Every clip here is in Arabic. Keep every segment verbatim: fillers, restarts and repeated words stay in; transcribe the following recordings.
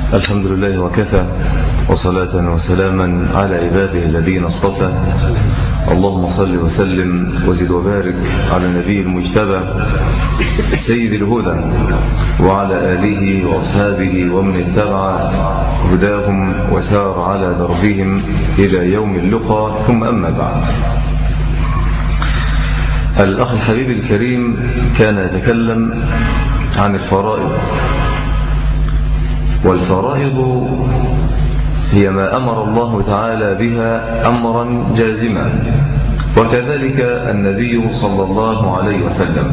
الحمد لله وكفى، وصلاة وسلاما على عباده الذين اصطفى. اللهم صل وسلم وزد وبارك على النبي المجتبى سيد الهدى وعلى آله وأصحابه ومن اتبع هداهم وسار على دربهم إلى يوم اللقاء. ثم أما بعد، الأخ الحبيب الكريم كان يتكلم عن الفرائض، والفرائض هي ما أمر الله تعالى بها أمرا جازما، وكذلك النبي صلى الله عليه وسلم.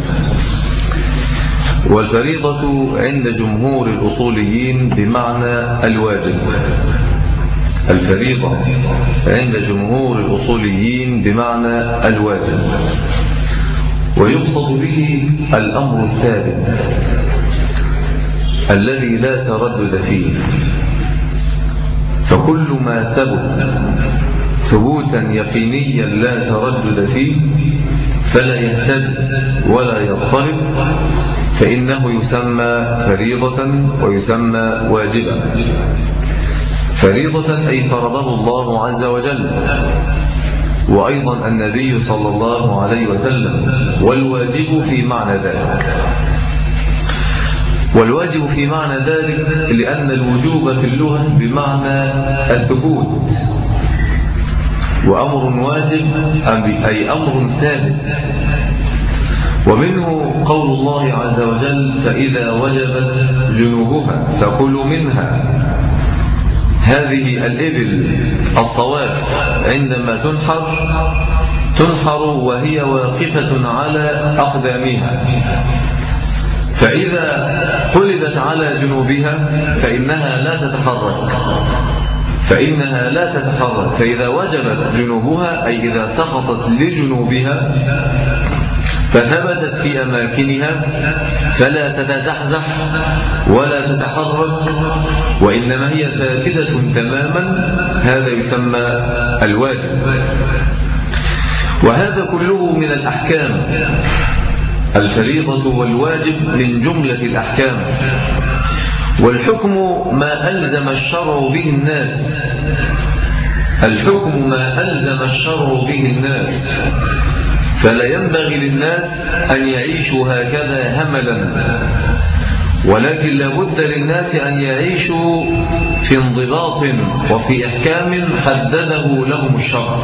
والفريضة عند جمهور الأصوليين بمعنى الواجب. الفريضة عند جمهور الأصوليين بمعنى الواجب، ويقصد به الأمر الثابت الذي لا تردد فيه. فكل ما ثبت ثبوتا يقينيا لا تردد فيه فلا يهتز ولا يضطرب فإنه يسمى فريضة ويسمى واجبا. فريضة أي فرضه الله عز وجل، وأيضا النبي صلى الله عليه وسلم. والواجب في معنى ذلك، والواجب في معنى ذلك لأن الوجوب في اللغة بمعنى الثبوت، وأمر واجب أي أمر ثابت. ومنه قول الله عز وجل: فإذا وجبت جنوبها فكلوا منها. هذه الإبل الصواف عندما تنحر تنحر وهي واقفة على أقدامها، فإذا قلدت على جنوبها فإنها لا تتحرك فإنها لا تتحرك فإذا وجبت جنوبها أي إذا سقطت لجنوبها فثبتت في أماكنها فلا تتزحزح ولا تتحرك، وإنما هي ثابتة تماما. هذا يسمى الواجب. وهذا كله من الأحكام. الفريضة والواجب من جملة الأحكام. والحكم ما ألزم الشرع به الناس الحكم ما ألزم الشرع به الناس فلا ينبغي للناس أن يعيشوا هكذا هملا، ولكن لابد للناس أن يعيشوا في انضباط وفي إحكام حدده لهم الشرع.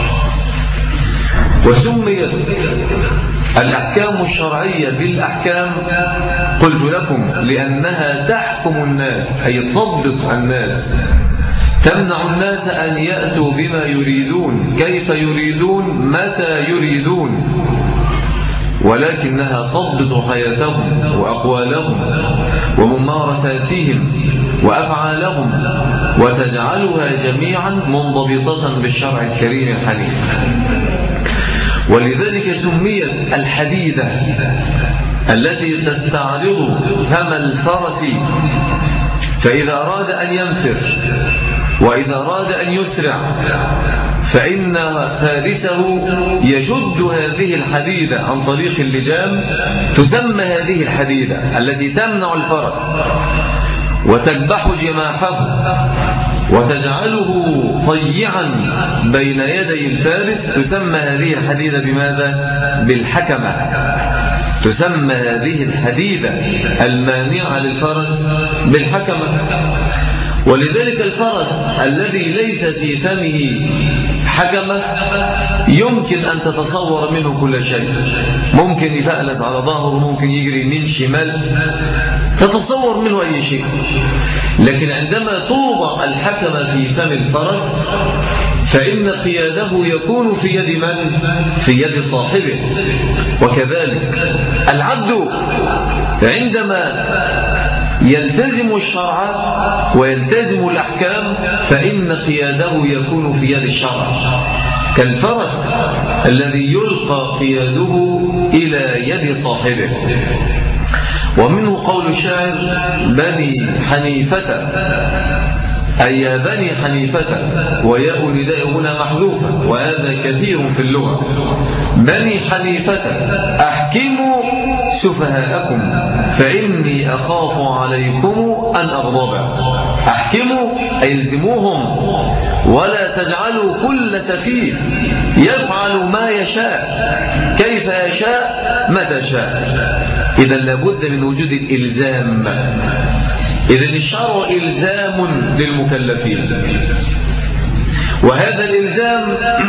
وسميت الأحكام الشرعية بالأحكام قلت لكم لأنها تحكم الناس أي تضبط الناس، تمنع الناس أن يأتوا بما يريدون كيف يريدون متى يريدون، ولكنها تضبط حياتهم وأقوالهم وممارساتهم وأفعالهم وتجعلها جميعا منضبطة بالشرع الكريم الحنيف. ولذلك سميت الحديدة التي تستعرض فم الفرس فإذا أراد أن ينفر وإذا أراد أن يسرع فإن فارسه يشد هذه الحديدة عن طريق اللجام. تسمى هذه الحديدة التي تمنع الفرس وتكبح جماحه وتجعله طيعا بين يدي الفارس. تسمى هذه الحديدة بماذا؟ بالحكمة. تسمى هذه الحديدة المانعة للفرس بالحكمة. ولذلك الفرس الذي ليس في فمه حكمة يمكن أن تتصور منه كل شيء، ممكن يفألس على ظهره، ممكن يجري يمين شمال، تتصور منه أي شيء. لكن عندما توضع الحكمة في فم الفرس فإن قياده يكون في يد من؟ في يد صاحبه. وكذلك العبد عندما يلتزم الشرع ويلتزم الأحكام فإن قياده يكون في يد الشرع، كالفرس الذي يلقى قياده إلى يد صاحبه. ومنه قول الشاعر: بني حنيفة أي يا بني حنيفة، وياء نداء هنا محذوفة، وهذا كثير في اللغة. بني حنيفة أحكموا سفهاءكم فإني أخاف عليكم أن أغضب. أحكموا أي الزموهم، ولا تجعلوا كل سفيه يفعل ما يشاء كيف يشاء متى شاء. إذا لابد من وجود الإلزام. إذن الشرع إلزام للمكلفين، وهذا الإلزام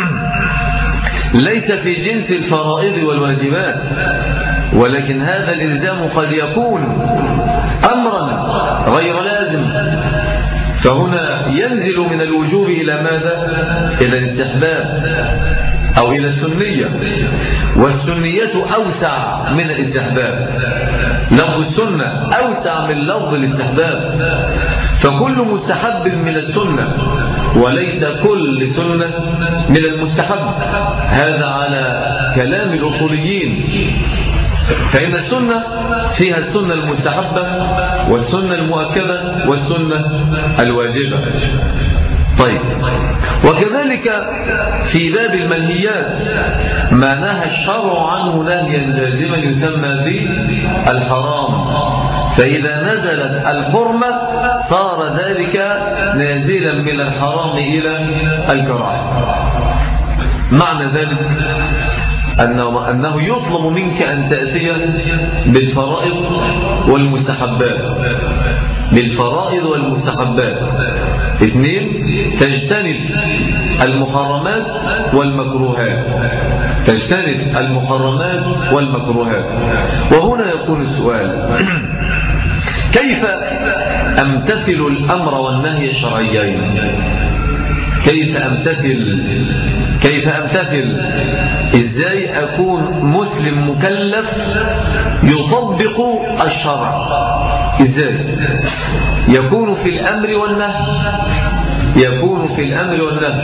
ليس في جنس الفرائض والواجبات، ولكن هذا الإلزام قد يكون أمرا غير لازم، فهنا ينزل من الوجوب إلى ماذا؟ إلى الاستحباب أو إلى السنية، والسنية أوسع من الاستحباب. لفظ السنة أوسع من لفظ الاستحباب، فكل مستحب من السنة وليس كل سنة من المستحب. هذا على كلام الأصوليين، فإن السنة فيها السنة المستحبة والسنة المؤكدة والسنة الواجبة. طيب، وكذلك في باب المنهيات ما نهى الشرع عنه نهيا جازما يسمى بالحرام، فإذا نزلت الحرمة صار ذلك نازلا من الحرام إلى الكراهة. معنى ذلك أنه, أنه يطلب منك أن تأتي بالفرائض والمستحبات، بالفرائض والمستحبات. اثنين، تجتنب المحرمات والمكروهات، تجتنب المحرمات والمكروهات. وهنا يكون السؤال: كيف أمتثل الأمر والنهي الشرعيين؟ كيف أمتثل كيف أمتثل إزاي أكون مسلم مكلف يطبق الشرع؟ إزاي يكون في الأمر والنهي يكون في الأمر والنهي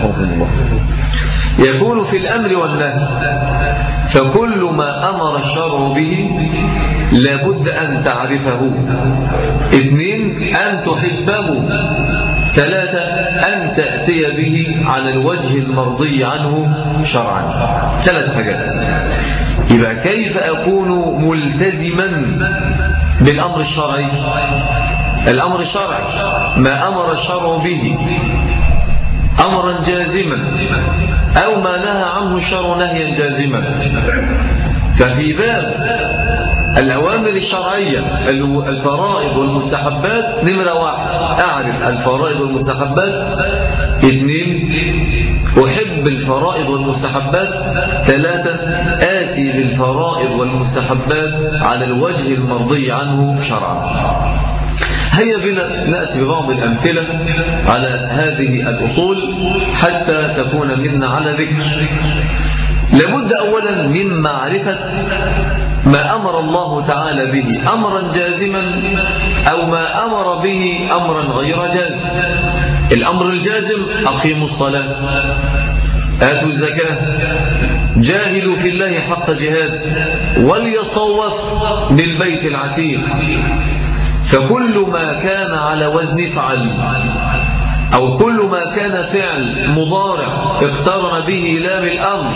يكون في الأمر والنهي فكل ما أمر الشرع به لابد أن تعرفه. اثنين، أن تحبه. ثلاثة، أن تأتي به على الوجه المرضي عنه شرعا. ثلاث حاجات. يبقى كيف أكون ملتزما بالأمر الشرعي؟ الأمر الشرعي ما أمر الشرع به أمرا جازما أو ما نهى عنه الشرع نهيا جازما. ففي باب الأوامر الشرعية الفرائض والمستحبات، نمرة واحد أعرف الفرائض والمستحبات. اثنين، أحب الفرائض والمستحبات. ثلاثة، آتي بالفرائض والمستحبات على الوجه المرضي عنه شرعا. هيا بنا نأتي ببعض الأمثلة على هذه الأصول حتى تكون منا على ذكر. لابد أولا من معرفة ما أمر الله تعالى به أمرا جازما أو ما أمر به أمرا غير جازم. الأمر الجازم: أقيموا الصلاة، آتوا الزكاة، جاهدوا في الله حق جهاده، وليطوف بالبيت العتيق. فكل ما كان على وزن فعل أو كل ما كان فعل مضارع اقترن به لام الأمر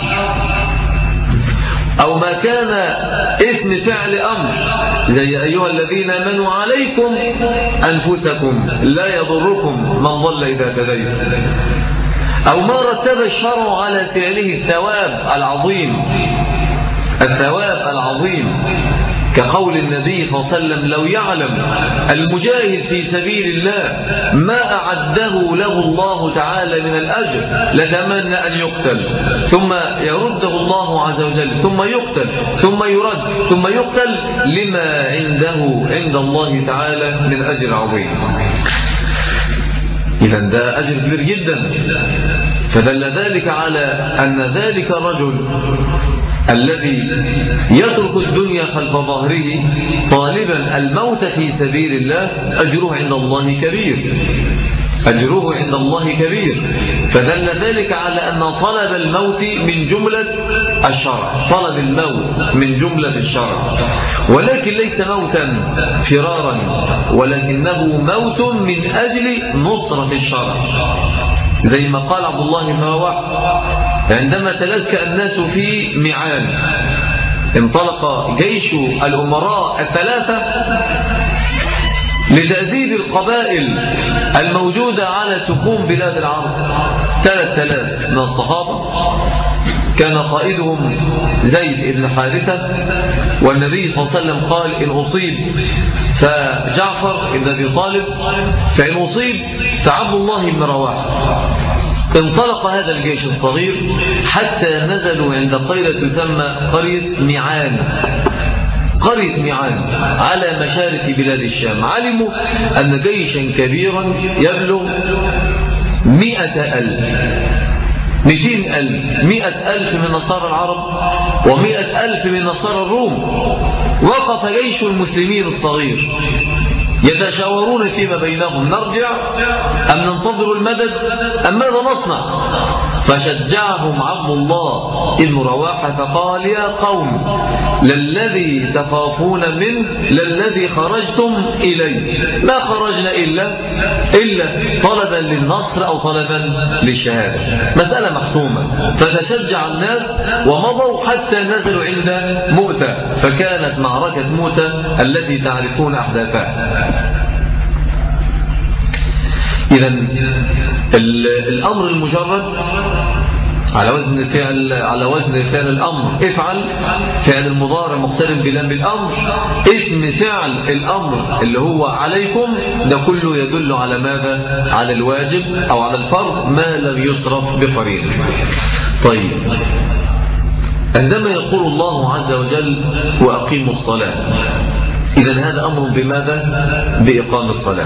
أو ما كان اسم فعل أمر زي أيها الذين آمنوا عليكم أنفسكم لا يضركم من ضل إذا اهتديتم، أو ما رتب الشرع على فعله الثواب العظيم الثواب العظيم كقول النبي صلى الله عليه وسلم: لو يعلم المجاهد في سبيل الله ما أعده له الله تعالى من الأجر لتمنى أن يقتل، ثم يرده الله عز وجل، ثم يقتل، ثم يرد، ثم يقتل لما عنده عند الله تعالى من أجر عظيم. إذن ده أجر كبير جدا. فدل ذلك على أن ذلك الرجل الذي يترك الدنيا خلف ظهره طالبا الموت في سبيل الله أجره عند الله كبير أجره عند الله كبير. فدل ذلك على أن طلب الموت من جملة الشرع طلب الموت من جملة الشرع، ولكن ليس موتا فرارا، ولكنه موت من أجل نصرة الشرع، زي ما قال عبد الله بن رواحة عندما تلكأ الناس في معان. انطلق جيش الأمراء الثلاثة لتأديب القبائل الموجودة على تخوم بلاد العرب. ثلاثة آلاف من الصحابة كان قائدهم زيد بن حارثة، والنبي صلى الله عليه وسلم قال إن أصيب فجعفر بن أبي طالب، فإن أصيب فعبد الله بن رواحة. انطلق هذا الجيش الصغير حتى نزلوا عند قرية تسمى قرية ميعان، قرية ميعان على مشارف بلاد الشام. علموا أن جيشا كبيرا يبلغ مئة ألف، مئتين ألف، مئة ألف من نصارى العرب ومئة ألف من نصارى الروم. وقف جيش المسلمين الصغير يتشاورون فيما بينهم، نرجع أم ننتظر المدد أم ماذا نصنع؟ فشجعهم عبد الله بن رواحة فقال يا قوم للذي تخافون منه للذي خرجتم إليه، ما خرجنا إلا إلا طلبا للنصر أو طلبا للشهادة، مسألة محسومة. فتشجع الناس ومضوا حتى نزلوا عند مؤتة، فكانت معركة مؤتة التي تعرفون أحداثها. إذن الأمر المجرد على وزن فعل على وزن فعل الأمر افعل، فعل المضارع مقترن بلام بالأمر، اسم فعل الأمر اللي هو عليكم، ده كله يدل على ماذا؟ على الواجب أو على الفرض ما لم يصرف بقرينه. طيب، عندما يقول الله عز وجل وأقيموا الصلاة، إذن هذا أمر بماذا؟ بإقام الصلاة.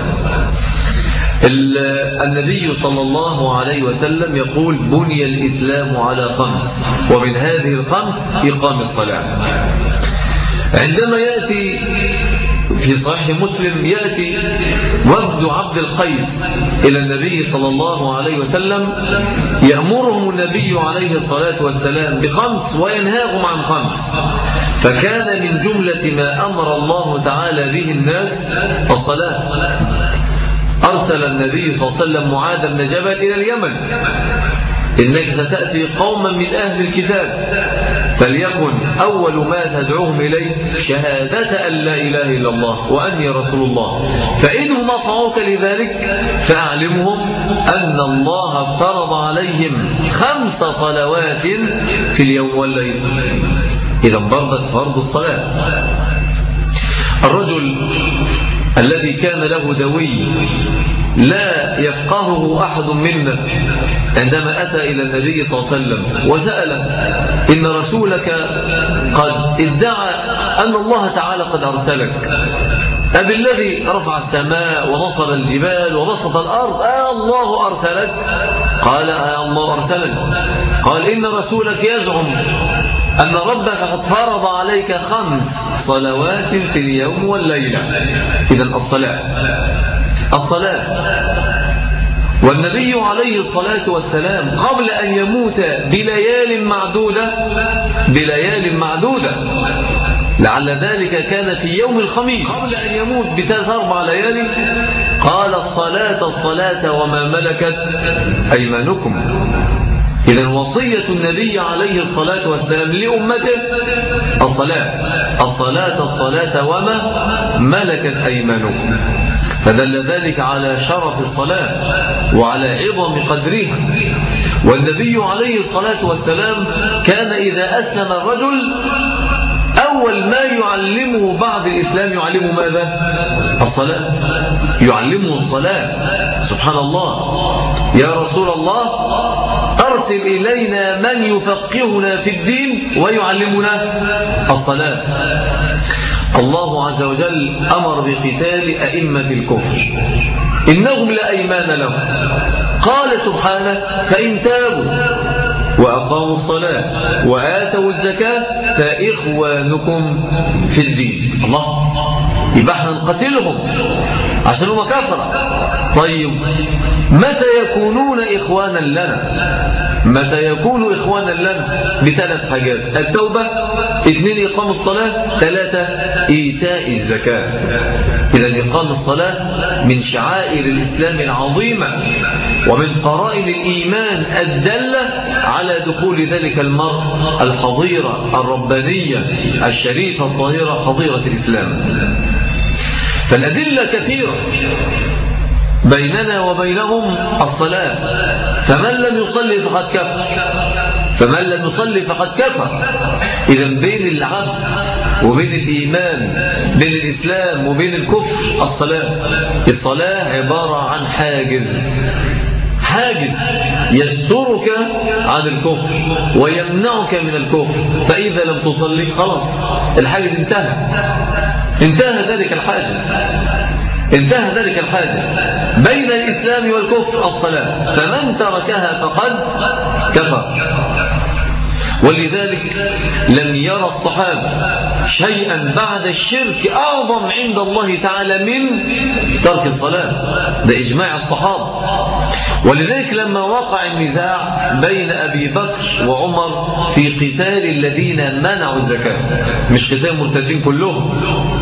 النبي صلى الله عليه وسلم يقول بني الإسلام على خمس، ومن هذه الخمس إقام الصلاة. عندما يأتي في صحيح مسلم يأتي وفد عبد القيس إلى النبي صلى الله عليه وسلم، يأمرهم النبي عليه الصلاة والسلام بخمس وينهاهم عن خمس، فكان من جملة ما أمر الله تعالى به الناس الصلاة. أرسل النبي صلى الله عليه وسلم معاذ بن جبل إلى اليمن، إنك ستأتي قوما من أهل الكتاب، فليكن أول ما تدعوهم إليه شهادة أن لا إله إلا الله وأني رسول الله، فإنهم أطاعوك لذلك فأعلمهم أن الله افترض عليهم خمس صلوات في اليوم والليل. إذا برضت فرض الصلاة. الرجل الذي كان له دوي لا يفقهه أحد منا، عندما أتى إلى النبي صلى الله عليه وسلم وسأله إن رسولك قد ادعى أن الله تعالى قد أرسلك، أبي الذي رفع السماء ونصب الجبال وبسط الأرض آه الله أرسلك؟ قال آه الله أرسلك. قال إن رسولك يزعم أن ربك قد فرض عليك خمس صلوات في اليوم والليلة. إذن الصلاة الصلاة والنبي عليه الصلاة والسلام قبل أن يموت بليال معدودة بليال معدودة لعل ذلك كان في يوم الخميس، قبل أن يموت بثلاث أربع ليالي قال الصلاة الصلاة وما ملكت أيمانكم. إذن وصية النبي عليه الصلاة والسلام لأمته الصلاة الصلاة الصلاة وما ملكت أيمانكم، فدل ذلك على شرف الصلاة وعلى عظم قدرها. والنبي عليه الصلاة والسلام كان إذا أسلم الرجل أول ما يعلمه بعد الإسلام يعلمه ماذا؟ الصلاة، يعلمه الصلاة. سبحان الله، يا رسول الله أرسل إلينا من يفقهنا في الدين ويعلمنا الصلاة. الله عز وجل أمر بقتال أئمة الكفر، إنهم لا أيمان لهم. قال سبحانه فإن تابوا وأقاموا الصلاة وآتوا الزكاة فإخوانكم في الدين. الله، يبقى احنا نقتلهم عشان هم كفرة. طيب متى يكونون إخوانا لنا؟ متى يكون إخوانا لنا؟ بثلاث حاجات: التوبة، اثنين إقام الصلاة، ثلاثة إيتاء الزكاة. إذا إقام الصلاة من شعائر الإسلام العظيمة ومن قرائن الإيمان الدالة على دخول ذلك المرء الحضيرة الربانية الشريفة الطاهرة حضيرة الإسلام. فالأدلة كثيرة بيننا وبينهم الصلاة، فمن لم يصلي فقد كفر، فمن لم يصلي فقد كفر. إذا بين العبد وبين الإيمان، بين الإسلام وبين الكفر الصلاة. الصلاة عبارة عن حاجز، حاجز يسترك عن الكفر ويمنعك من الكفر، فإذا لم تصلي خلاص الحاجز انتهى، انتهى ذلك الحاجز، انتهى ذلك الحاجز بين الإسلام والكفر الصلاة، فمن تركها فقد كفر. ولذلك لم يرى الصحابة شيئا بعد الشرك أعظم عند الله تعالى من ترك الصلاة، ده إجماع الصحابة. ولذلك لما وقع النزاع بين أبي بكر وعمر في قتال الذين منعوا الزكاة، مش قتال مرتدين كلهم،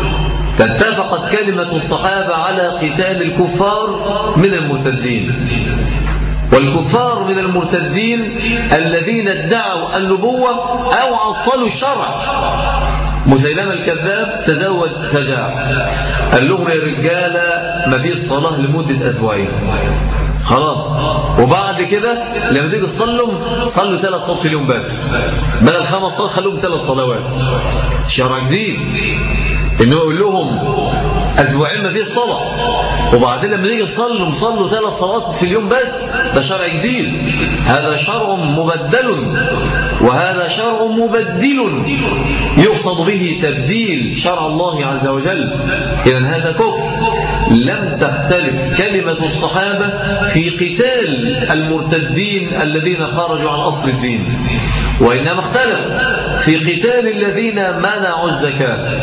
فاتفقت كلمة الصحابة على قتال الكفار من المرتدين. والكفار من المرتدين الذين ادعوا النبوة أو عطلوا الشرع. مسيلمة الكذاب تزوج سجاع، قال لهم يا رجالة ما فيش صلاة لمدة أسبوعين خلاص، وبعد كده لما تيجي تصلوا صلوا ثلاث صلوات في اليوم بس، بدل خمس صلوات خلوهم ثلاث صلوات. شرع جديد انه يقول لهم اسبوعين ما فيش صلاه، وبعدين لما نيجي نصلي نصلوا ثلاث صلوات في اليوم بس. ده شرع جديد، هذا شرع مبدل وهذا شرع مبدل يقصد به تبديل شرع الله عز وجل. إذن هذا كفر. لم تختلف كلمة الصحابة في قتال المرتدين الذين خرجوا عن أصل الدين، وإنما اختلف في قتال الذين منعوا الزكاة.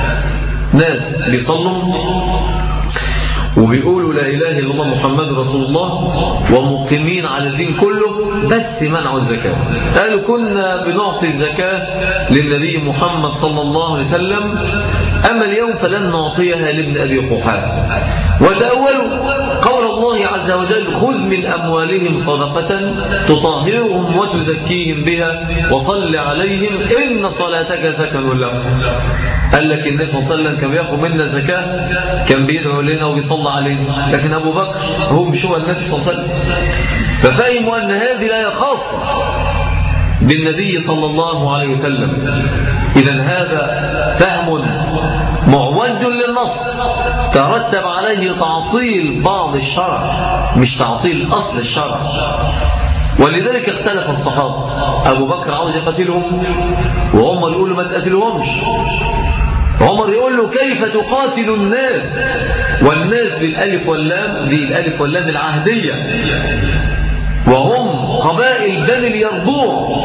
ناس بيصلوا وبيقولوا لا إله إلا الله محمد رسول الله ومقيمين على الدين كله، بس منعوا الزكاة. قالوا كنا بنعطي الزكاة للنبي محمد صلى الله عليه وسلم، أما اليوم فلن نعطيها لابن أبي قحافة. وتأولوا قول الله عز وجل خذ من أموالهم صدقة تطهرهم وتزكيهم بها وصل عليهم إن صلاتك سكن لهم. قال لك النبي صلى الله عليه وسلم كان بياخذ منا زكاة، كان بيدعو لنا وبيصلى علينا، لكن أبو بكر هو مش هو النبي صلى الله عليه وسلم، ففهموا أن هذه الآية خاصة بالنبي صلى الله عليه وسلم. إذن هذا فهم معوج للنص ترتب عليه تعطيل بعض الشرع مش تعطيل أصل الشرع. ولذلك اختلف الصحابة، أبو بكر عاوز يقتلهم وعمر يقول له ما تقتلهمش. عمر يقول له كيف تقاتل الناس، والناس بالألف واللام دي الألف واللام العهدية، وهم قبائل بني اليربوع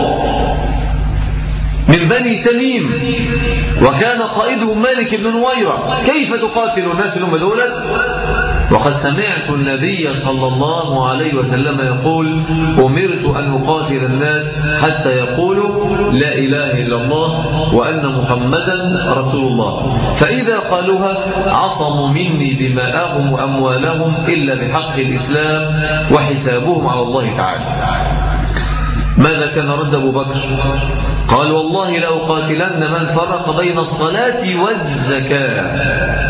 من بني تميم، وكان قائدهم مالك بن نويرة. كيف تقاتل الناس اللي هم دولت؟ وقد سمعت النبي صلى الله عليه وسلم يقول أمرت أن أقاتل الناس حتى يقولوا لا إله إلا الله وأن محمدا رسول الله، فإذا قالوها عصموا مني دماءهم وأموالهم إلا بحق الإسلام وحسابهم على الله تعالى. ماذا كان رد أبو بكر؟ قال والله لأقاتلن من فرق بين الصلاة والزكاة.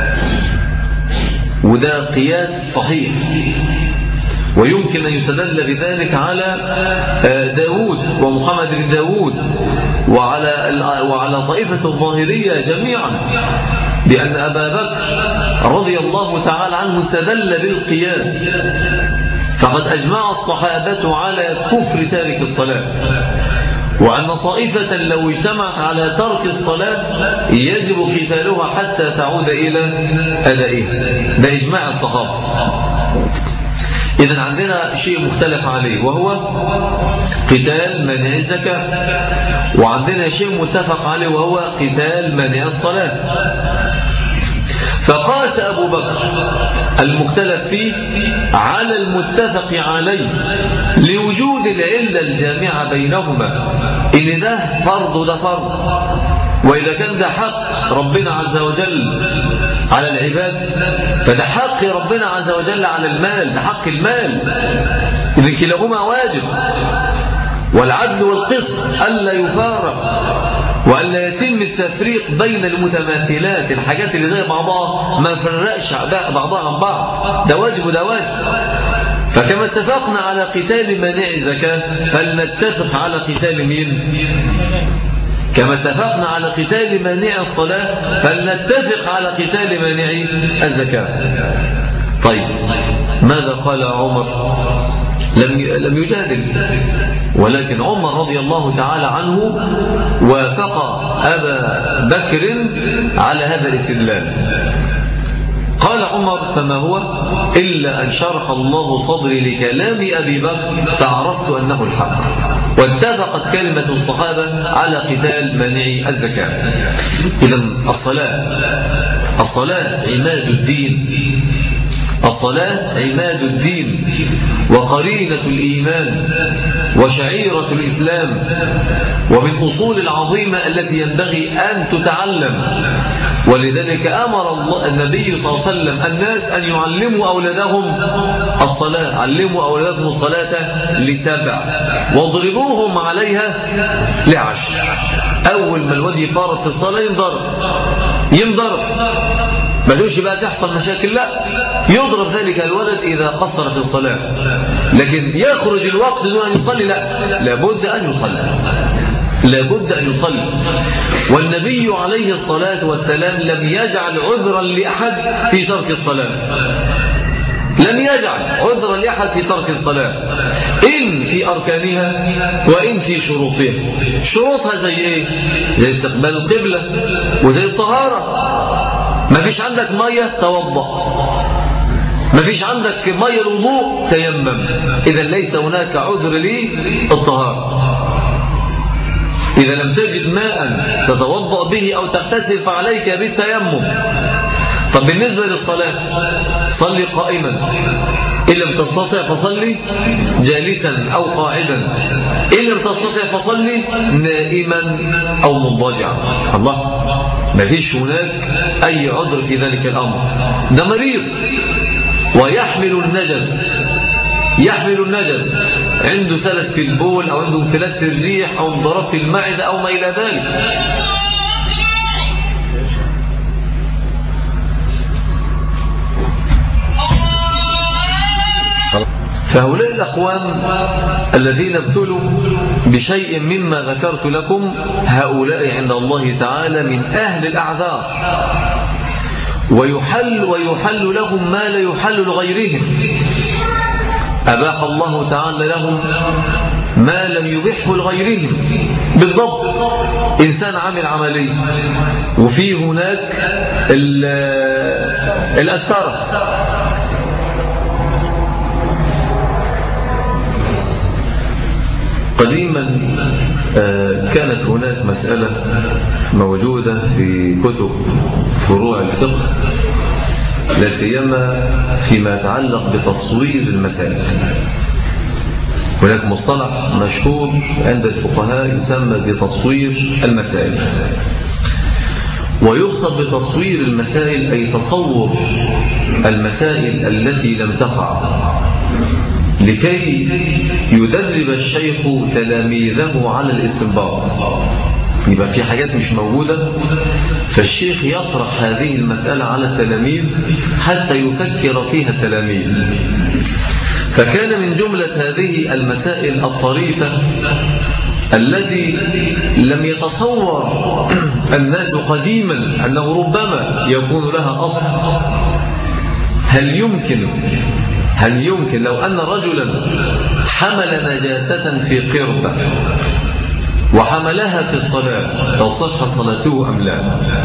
وده قياس صحيح، ويمكن أن يستدل بذلك على داود ومحمد بن داود وعلى وعلى طائفة الظاهرية جميعا، بأن أبا بكر رضي الله تعالى عنه استدل بالقياس. فقد أجمع الصحابة على كفر تارك الصلاة، وأن طائفة لو اجتمعت على ترك الصلاة يجب قتالها حتى تعود إلى أدائها. ده إجماع الصحابة. إذن عندنا شيء مختلف عليه وهو قتال منع الزكاة، وعندنا شيء متفق عليه وهو قتال منع الصلاة. فقاس أبو بكر المختلف فيه على المتفق عليه لوجود العلة الجامعة بينهما، إن ده فرض وده فرض، وإذا كان ده حق ربنا عز وجل على العباد فده حق ربنا عز وجل على المال، ده حق المال، إذن كلاهما واجب. والعدل والقسط ألا يفارق وأن لا يتم التفريق بين المتماثلات، الحاجات اللي زي بعضها ما فرقش بعضها عن بعض، ده واجب وده واجب. فكما اتفقنا على قتال مانع الزكاة فلنتفق على قتال مين؟ كما اتفقنا على قتال مانع الصلاة فلنتفق على قتال مانع الزكاة. طيب ماذا قال عمر؟ لم لم يجادل، ولكن عمر رضي الله تعالى عنه وافق أبا بكر على هذا الاستدلال. قال عمر: فما هو إلا أن شرح الله صدري لكلام أبي بكر فعرفت أنه الحق. واتفقت كلمة الصحابة على قتال مانعي الزكاة. إذن الصلاة الصلاة عماد الدين، الصلاة عماد الدين وقرينة الإيمان وشعيرة الإسلام، ومن أصول العظيمة التي ينبغي أن تتعلم. ولذلك أمر الله النبي صلى الله عليه وسلم الناس أن يعلموا أولادهم الصلاة. علموا أولادهم الصلاة لسبع واضربوهم عليها لعشر. أول ما الواد يفارط في الصلاة ينضرب ينضرب ملوش بقى تحصل مشاكل، لا، يضرب ذلك الولد إذا قصر في الصلاة. لكن يخرج الوقت دون أن يصلي، لا، لابد أن يصلي، لابد أن يصلي. والنبي عليه الصلاة والسلام لم يجعل عذرا لأحد في ترك الصلاة، لم يجعل عذرا لأحد في ترك الصلاة، إن في أركانها وإن في شروطها. شروطها زي إيه؟ زي استقبال القبلة وزي الطهارة. ما فيش عندك مية توضأ، ما فيش عندك مية الوضوء تيمم. إذا ليس هناك عذر للطهارة. إذا لم تجد ماء تتوضأ به أو تغتسل فعليك بالتيمم. طب بالنسبة للصلاة صلي قائما، إن لم تستطع فصلي جالسا أو قاعدا، إن لم تستطع فصلي نائما أو مضطجعا. الله، ما فيش هناك أي عذر في ذلك الأمر. ده مريض ويحمل النجس، يحمل النجس، عنده سلس في البول أو عنده انفلات في الريح أو انضراب في المعدة أو ما إلى ذلك. فهؤلاء الأقوام الذين ابتلوا بشيء مما ذكرت لكم هؤلاء عند الله تعالى من أهل الأعذار، ويحل ويحل لهم ما لا يحل لغيرهم. أباح الله تعالى لهم ما لم يبحه لغيرهم. بالضبط، إنسان عامل عملية وفي هناك الأسرة، قديما كانت هناك مسألة موجودة في كتب فروع الفقه، لا سيما فيما يتعلق بتصوير المسائل. هناك مصطلح مشهور عند الفقهاء يسمى بتصوير المسائل. ويقصد بتصوير المسائل أي تصور المسائل التي لم تقع، لكي يدرب الشيخ تلاميذه على الاستنباط. يبقى في حاجات مش موجودة، فالشيخ يطرح هذه المسألة على التلاميذ حتى يفكر فيها التلاميذ. فكان من جملة هذه المسائل الطريفة التي لم يتصور الناس قديما أنه ربما يكون لها أصل. هل يمكن هل يمكن لو أن رجلا حمل نجاسة في قربة وحملها في الصلاة تصح صلاته أم لا؟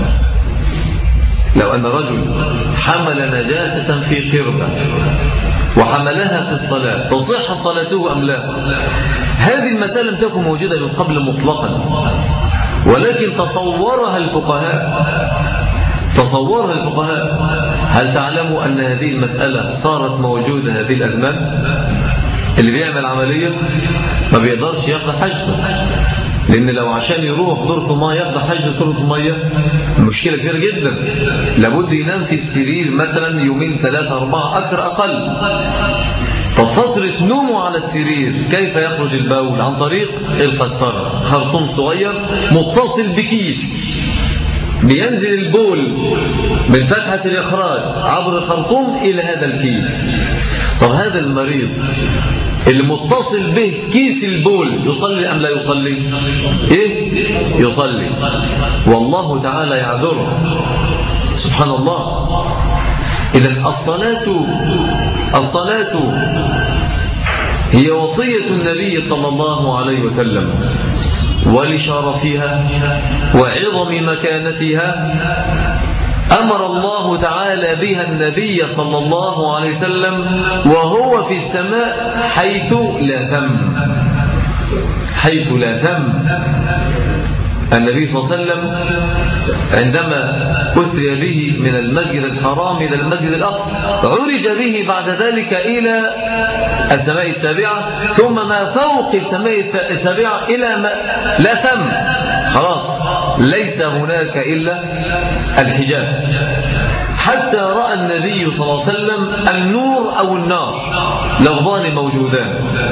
لو أن رجل حمل نجاسة في قربة وحملها في الصلاة تصح صلاته أم لا؟ هذه المسألة لم تكن موجودة من قبل مطلقا، ولكن تصورها الفقهاء تصورها الفقهاء. هل تعلموا أن هذه المسألة صارت موجودة هذه الأزمان؟ اللي بيعمل عملية ما بيقدرش ياخد حجمه، لأن لو عشان يروح دورة مية ياخد حجم دورة مية مشكلة كبيرة جدا. لابد ينام في السرير مثلا يومين ثلاثة أربعة أكثر أقل. طب فترة نومه على السرير كيف يخرج البول؟ عن طريق القسطرة، خرطوم صغير متصل بكيس بينزل البول من فتحة الإخراج عبر الخرطوم إلى هذا الكيس. طب هذا المريض اللي متصل به كيس البول يصلي أم لا يصلي؟ إيه؟ يصلي، والله تعالى يعذره سبحان الله. إذن الصلاة الصلاة هي وصية النبي صلى الله عليه وسلم، ولشرفها وعظم مكانتها أمر الله تعالى بها النبي صلى الله عليه وسلم وهو في السماء حيث لا ثم حيث لا ثم النبي صلى الله عليه وسلم عندما أسري به من المسجد الحرام إلى المسجد الأقصى عرج به بعد ذلك إلى السماء السابعة، ثم ما فوق السماء السابعة إلى ما لا ثم، خلاص ليس هناك إلا الحجاب، حتى رأى النبي صلى الله عليه وسلم النور أو النار، لفظان موجودان.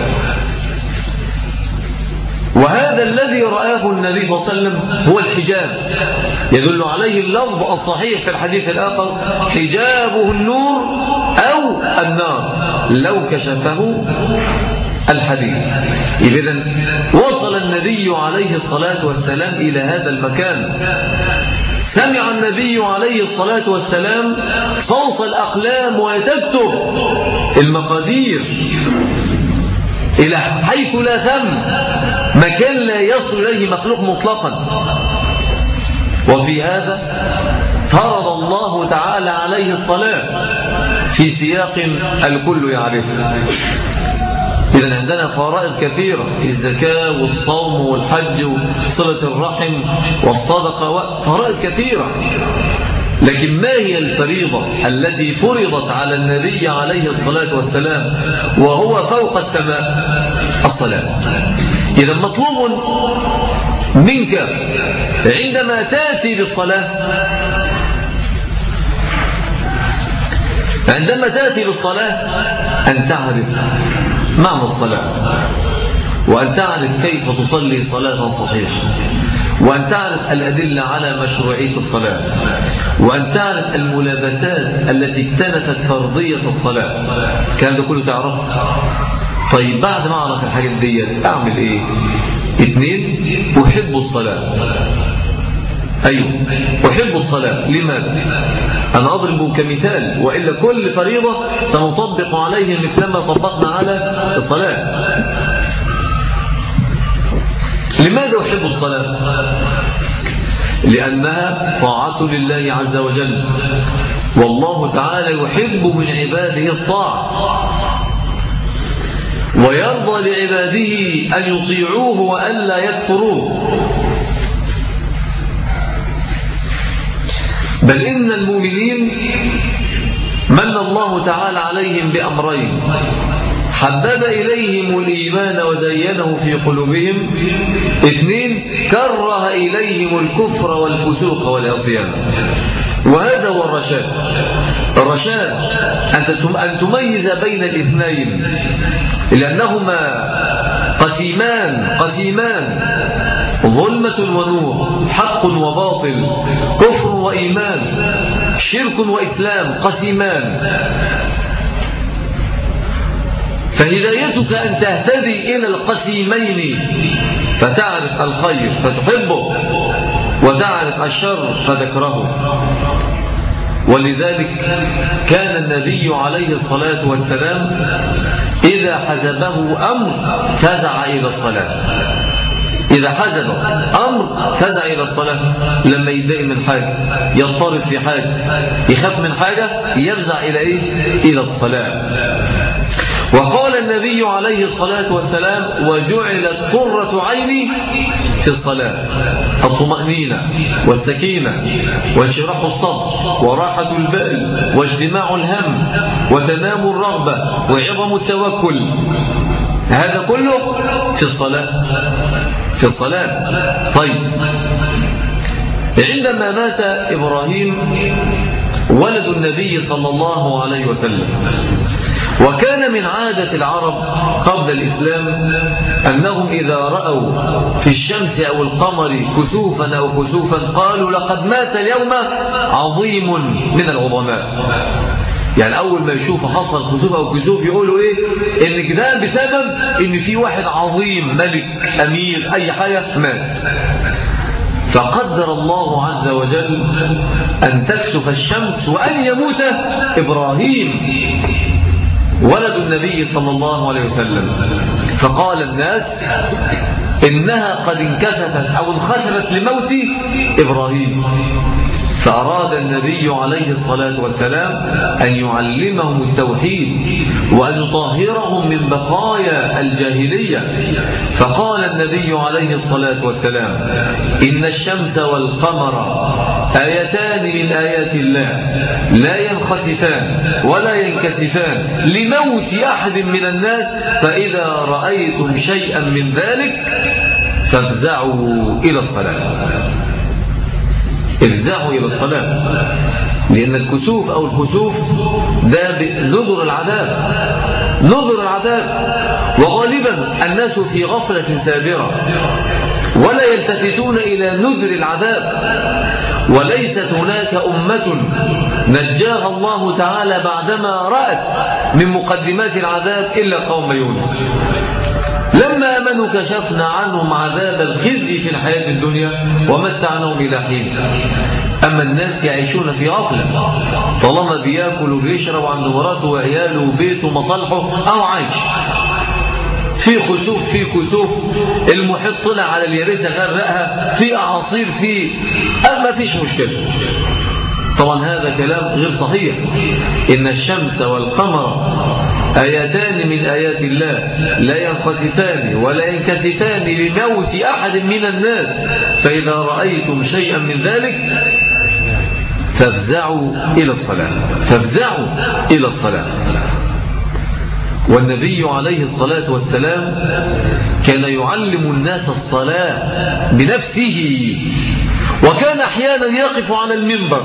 وهذا الذي رآه النبي صلى الله عليه وسلم هو الحجاب، يدل عليه اللفظ الصحيح في الحديث الآخر: حجابه النور أو النار لو كشفه الحديث. إذن وصل النبي عليه الصلاة والسلام إلى هذا المكان، سمع النبي عليه الصلاة والسلام صوت الأقلام وتكتب المقادير إلى حيث لا ثم، مكان لا يصل إليه مخلوق مطلقا. وفي هذا فرض الله تعالى عليه الصلاة في سياق الكل يعرفه. إذن عندنا فرائض كثيرة: الزكاة والصوم والحج وصلة الرحم والصدقة، فرائض كثيرة. لكن ما هي الفريضة التي فرضت على النبي عليه الصلاة والسلام وهو فوق السماء؟ الصلاة. إذا مطلوب منك عندما تأتي بالصلاة عندما تأتي بالصلاة أن تعرف معنى الصلاة، وأن تعرف كيف تصلي صلاة صحيحة، وأن تعرف الأدلة على مشروعية الصلاة، وأن تعرف الملابسات التي اكتنفت فرضية الصلاة. كان ده كله تعرفه. طيب بعد ما أعرف الحاجات دي أعمل إيه؟ اثنين، أحب الصلاة. أيوه، أحب الصلاة. لماذا؟ أنا أضرب كمثال، وإلا كل فريضة سنطبق عليه مثلما طبقنا على الصلاة. لماذا أحب الصلاة؟ لأنها طاعة لله عز وجل، والله تعالى يحب من عباده الطاعة، ويرضى لعباده أن يطيعوه وأن لا يكفروه. بل إن المؤمنين من الله تعالى عليهم بأمرين: حبب إليهم الإيمان وزينه في قلوبهم. اثنين، كره إليهم الكفر والفسوق والعصيان. وهذا هو الرشاد. الرشاد أن تميز بين الاثنين، لأنهما قسيمان قسيمان ظلمة ونور، حق وباطل، كفر وإيمان، شرك وإسلام، قسيمان. فهدايتك أن تهتدي إلى القسيمين، فتعرف الخير فتحبه، وتعرف الشر فتكرهه. ولذلك كان النبي عليه الصلاة والسلام إذا حزبه أمر فزع إلى الصلاة. إذا حزب أمر فزع إلى الصلاة. لما يتضايق من حاجة، يضطرب في حاجة، يخاف من حاجة، يفزع إلى إيه؟ إلى الصلاة. وقال النبي عليه الصلاة والسلام: وجعلت قرة عيني في الصلاة. الطمأنينة والسكينة وانشراح الصدر وراحة البال واجتماع الهم وتنام الرغبة وعظم التوكل، هذا كله في الصلاة. في الصلاة. طيب، عندما مات إبراهيم ولد النبي صلى الله عليه وسلم، وكان من عادة العرب قبل الإسلام أنهم إذا رأوا في الشمس أو القمر كسوفا أو خسوفا قالوا لقد مات اليوم عظيم من العظماء. يعني أول ما يشوفوا حصل خسوف أو كسوف يقولوا إيه؟ إن كده بسبب إن في واحد عظيم ملك أمير أي حاجة مات. فقدر الله عز وجل أن تكسف الشمس وأن يموت إبراهيم ولد النبي صلى الله عليه وسلم. فقال الناس إنها قد انكسفت أو انخسفت لموت إبراهيم. فأراد النبي عليه الصلاة والسلام أن يعلمهم التوحيد وأن يطهرهم من بقايا الجاهلية. فقال النبي عليه الصلاة والسلام إن الشمس والقمر آيتان من آيات الله لا ينخسفان ولا ينكسفان لموت أحد من الناس، فإذا رأيتم شيئا من ذلك فافزعوا إلى الصلاة. افزعوا إلى الصلاة، لأن الكسوف أو الخسوف ده نذر العذاب، نذر العذاب. وغالبا الناس في غفلة سادرة ولا يلتفتون إلى نذر العذاب. وليست هناك أمة نجاها الله تعالى بعدما رأت من مقدمات العذاب إلا قوم يونس. لما آمنوا كشفنا عنهم عذاب الخزي في الحياة الدنيا ومتعناهم إلى حين. أما الناس يعيشون في غفلة، طالما بياكل وبيشرب عند مراته وعياله وبيته ومصالحه أو عايش في خسوف في كسوف، المحيط طلع على اليابسة غرقها، في أعاصير، في ما فيش مشكلة. طبعا هذا كلام غير صحيح. إن الشمس والقمر آياتان من آيات الله لا ينخسفان ولا ينكسفان لموت أحد من الناس، فإذا رأيتم شيئا من ذلك فافزعوا إلى الصلاة، فافزعوا إلى الصلاة. والنبي عليه الصلاة والسلام كان يعلم الناس الصلاة بنفسه، وكان أحيانا يقف على المنبر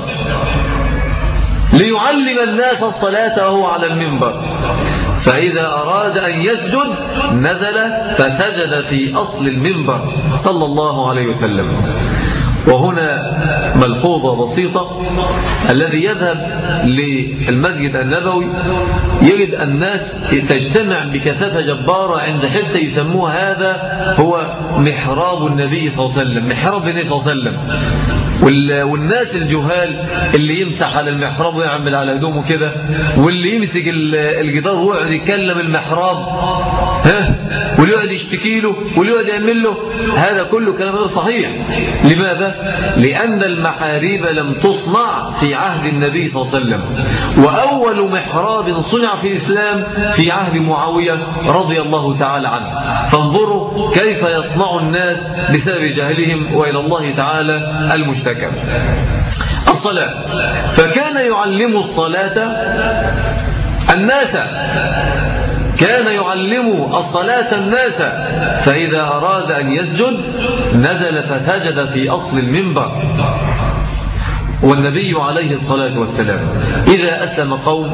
ليعلم الناس الصلاة وهو على المنبر. فإذا أراد أن يسجد نزل فسجد في أصل المنبر صلى الله عليه وسلم. وهنا ملحوظة بسيطة: الذي يذهب للمسجد النبوي يجد الناس تجتمع بكثافة جبارة عند حتة يسموها هذا هو محراب النبي صلى الله عليه وسلم، محراب النبي صلى الله عليه وسلم. والناس الجهال اللي يمسح على المحراب ويعمل على هدومه كده، واللي يمسك الجدار ويقعد يتكلم المحراب، ها، واللي يقعد يشتكي له واللي يقعد يعمل له، هذا كله كلام غير صحيح. لماذا؟ لأن المحاريب لم تصنع في عهد النبي صلى الله عليه وسلم، وأول محراب صنع في الإسلام في عهد معاوية رضي الله تعالى عنه. فانظروا كيف يصنع الناس بسبب جهلهم، وإلى الله تعالى المشتكى. الصلاة، فكان يعلم الصلاة الناس، كان يعلم الصلاة الناس، فإذا أراد أن يسجد نزل فسجد في أصل المنبر. والنبي عليه الصلاة والسلام إذا أسلم قوم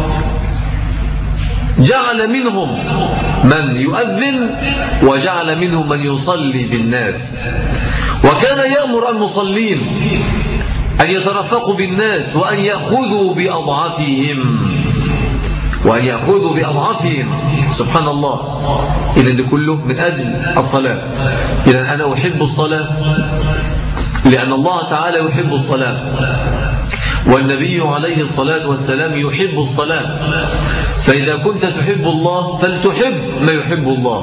جعل منهم من يؤذن وجعل منهم من يصلي بالناس، وكان يأمر المصلين أن يترفقوا بالناس وأن يأخذوا بأضعافهم وأن يأخذوا بأضعافهم. سبحان الله. إذن ده كله من أجل الصلاة. إذن أنا أحب الصلاة لأن الله تعالى يحب الصلاة، والنبي عليه الصلاة والسلام يحب الصلاة. فإذا كنت تحب الله فلتحب ما يحب الله،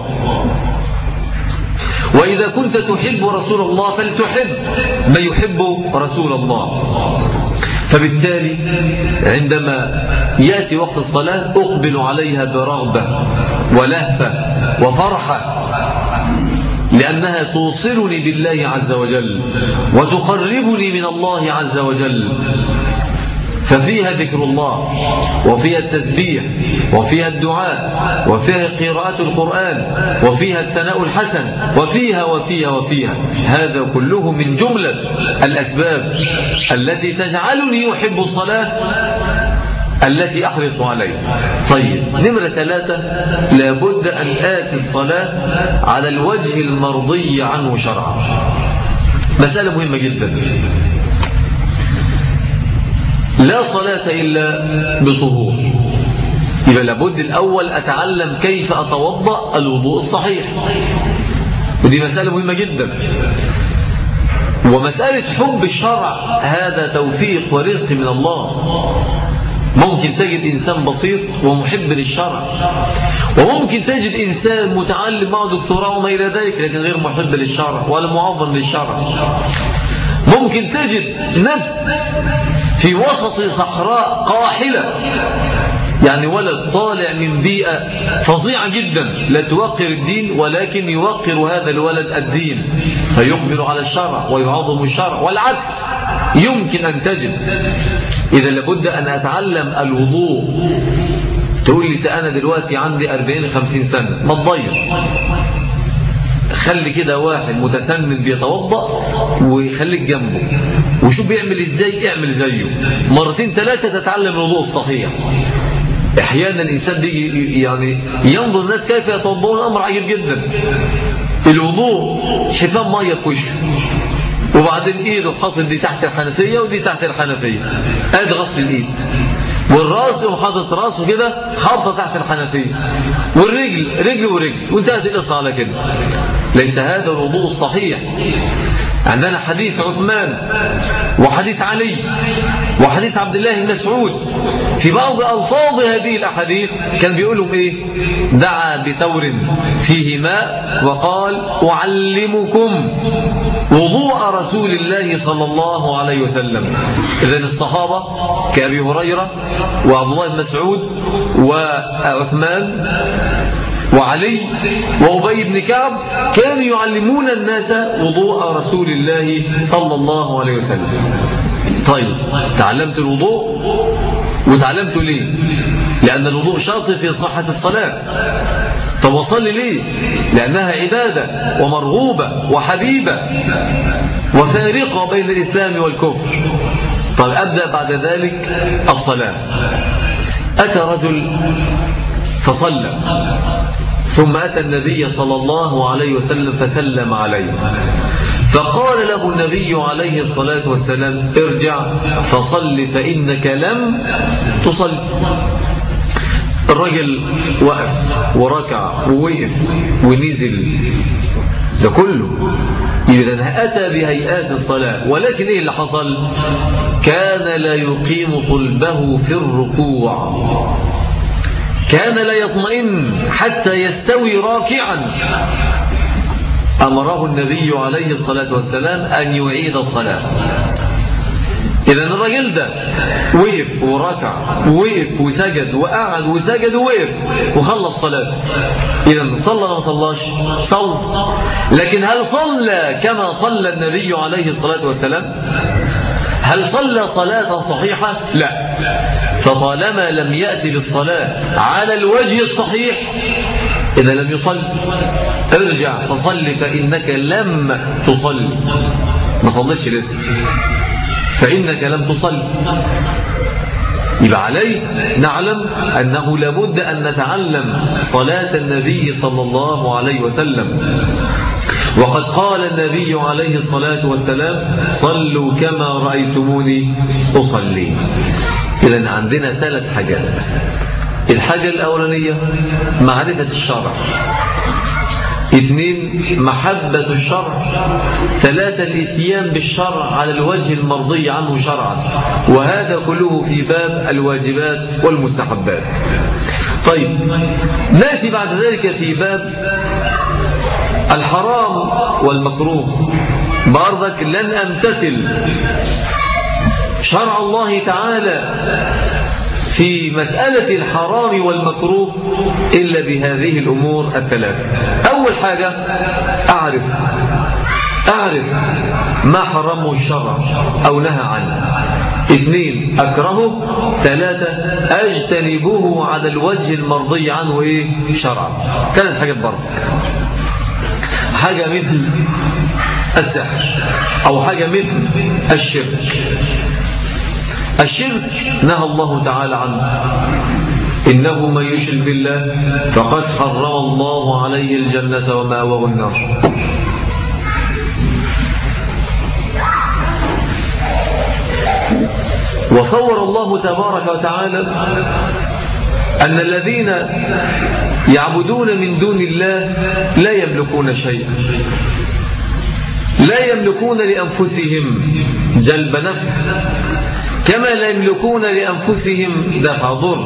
وإذا كنت تحب رسول الله فلتحب ما يحب رسول الله. فبالتالي عندما يأتي وقت الصلاة أقبل عليها برغبة ولهفة وفرحة، لأنها توصلني بالله عز وجل وتقربني من الله عز وجل. ففيها ذكر الله، وفيها التسبيح، وفيها الدعاء، وفيها قراءة القرآن، وفيها الثناء الحسن، وفيها وفيها وفيها. هذا كله من جملة الأسباب التي تجعلني أحب الصلاة التي أحرص عليها. طيب نمرة ثلاثة، لابد أن آتي الصلاة على الوجه المرضي عنه شرعا. مسألة مهمة جدا. لا صلاة إلا بطهور، يبقى لابد الأول أتعلم كيف أتوضأ الوضوء الصحيح، ودي مسألة مهمة جدا. ومسألة حب الشرع هذا توفيق ورزق من الله. ممكن تجد إنسان بسيط ومحب للشرع، وممكن تجد إنسان متعلم مع دكتوراه وما إلى ذلك لكن غير محب للشرع ولا معظم للشرع. ممكن تجد نبت في وسط صحراء قاحلة، يعني ولد طالع من بيئة فظيعة جدا لا توقر الدين، ولكن يوقر هذا الولد الدين فيقبل على الشرع ويعظم الشرع، والعكس يمكن أن تجد. إذا لابد أن أتعلم الوضوء. تقول لي أنا دلوقتي عندي أربعين خمسين سنة، ما تضير، خلي كده واحد متسنن بيتوضأ ويخليك جنبه وشوف بيعمل ازاي، اعمل زيه مرتين ثلاثة تتعلم الوضوء الصحيح. احيانا الانسان بيجي يعني ينظر الناس كيف يتوضؤون، امر عجيب جدا. الوضوء حفام ميه في وشه، وبعدين ايده حاطط دي تحت الحنفيه ودي تحت الحنفيه، ادي غسل الايد، والراس يقوم حاطط راسه كده حاطه تحت الحنفيه، والرجل رجل ورجل، وانتهت القصه على كده. ليس هذا الوضوء الصحيح. عندنا حديث عثمان وحديث علي وحديث عبد الله بن مسعود، في بعض ألفاظ هذه الأحاديث كان بيقول لهم إيه؟ دعا بتور فيه ماء وقال أعلمكم وضوء رسول الله صلى الله عليه وسلم. إذن الصحابة كأبي هريرة وعبد الله بن مسعود وعثمان وعلي وأبي بن كعب كانوا يعلمون الناس وضوء رسول الله صلى الله عليه وسلم. طيب تعلمت الوضوء، وتعلمت ليه؟ لأن الوضوء شرط في صحة الصلاة. طب وصلي ليه؟ لأنها عبادة ومرغوبة وحبيبة وفارقة بين الإسلام والكفر. طب أبدأ بعد ذلك الصلاة. أتى رجل فصلى، ثم أتى النبي صلى الله عليه وسلم فسلم عليه، فقال له النبي عليه الصلاة والسلام ارجع فصل فإنك لم تصل. الرجل وقف وركع ووقف ونزل، ده كله إذا أتى بهيئات الصلاة، ولكن إيه اللي حصل؟ كان لا يقيم صلبه في الركوع، كان لا يطمئن حتى يستوي راكعا. أمره النبي عليه الصلاة والسلام أن يعيد الصلاة. إذن الرجل ده وقف وركع ووقف وسجد وقعد وسجد ووقف وخلص صلاة. إذن صلى ولا ما صلاش؟ صلى. لكن هل صلى كما صلى النبي عليه الصلاة والسلام؟ هل صلى صلاة صحيحة؟ لا. فطالما لم يأتي بالصلاة على الوجه الصحيح إذا لم يصل ارجع فصل فإنك لم تصل. ما صليتش لسه، فإنك لم تصل. يبقى عليه نعلم أنه لابد أن نتعلم صلاة النبي صلى الله عليه وسلم. وقد قال النبي عليه الصلاة والسلام صلوا كما رأيتموني أصلي. إذن عندنا ثلاث حاجات. الحاجة الأولانية معرفة الشرع، اثنين محبة الشرع، ثلاثة الاتيان بالشرع على الوجه المرضي عنه شرعا، وهذا كله في باب الواجبات والمستحبات. طيب نأتي بعد ذلك في باب الحرام والمكروه. برضك لن أمتثل شرع الله تعالى في مسألة الحرام والمكروه إلا بهذه الأمور الثلاثة. أول حاجة أعرف أعرف ما حرمه الشرع أو نهى عنه. اثنين أكرهه. ثلاثة أجتنبه على الوجه المرضي عنه إيه؟ شرع. ثلاث حاجات برضك. حاجة مثل السحر أو حاجة مثل الشرك. الشرك نهى الله تعالى عنه، إنه من يشرك بالله فقد حرم الله عليه الجنة ومأواه النار. وصور الله تبارك وتعالى أن الذين يعبدون من دون الله لا يملكون شيئا، لا يملكون لأنفسهم جلب نفع، كما لا يملكون لأنفسهم دفع ضر.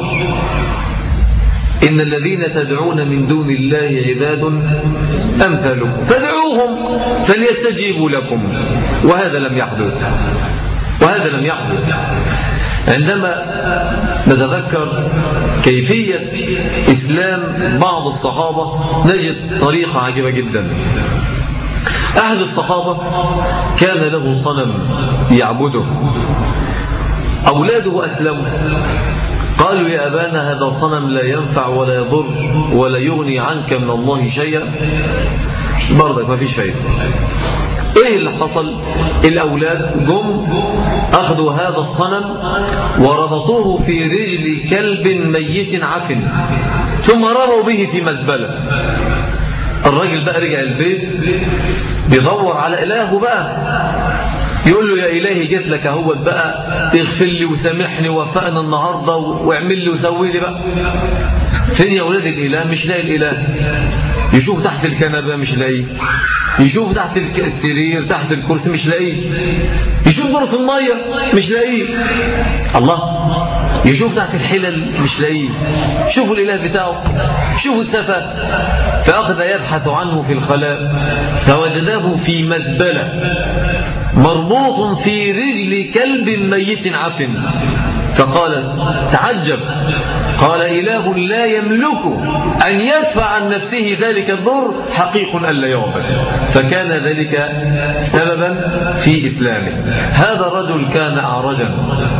إن الذين تدعون من دون الله عباد أمثالكم فادعوهم فليستجيبوا لكم. وهذا لم يحدث، وهذا لم يحدث. عندما نتذكر كيفية إسلام بعض الصحابة نجد طريقة عجيبة جدا. أحد الصحابة كان له صنم يعبده، أولاده أسلموا، قالوا يا أبانا هذا صنم لا ينفع ولا يضر ولا يغني عنك من الله شيئا، برضك ما فيش فايدة. ايه اللي حصل؟ الأولاد جم أخذوا هذا الصنم وربطوه في رجل كلب ميت عفن، ثم رموا به في مزبلة. الراجل بقى رجع البيت بيدور على إلهه بقى، يقول له يا إلهي جيت لك اهوت بقى، اغفر لي وسامحني ووفقنا النهارده واعمل لي وسوي لي بقى. فين يا أولاد الإله؟ مش لاقي الإله. يشوف تحت الكنبة مش لاقيه، يشوف تحت السرير تحت الكرسي مش لاقيه، يشوف دورة المية مش لاقيه، الله، يشوف تحت الحلل مش لاقيه. شوفوا الإله بتاعه، شوفوا السفة. فأخذ يبحث عنه في الخلاء فوجده في مزبلة مربوط في رجل كلب ميت عفن. فقال تعجب، قال إله لا يملك أن يدفع عن نفسه ذلك الضر حقيق ألا يعبد. فكان ذلك سببا في إسلامه. هذا الرجل كان أعرجا،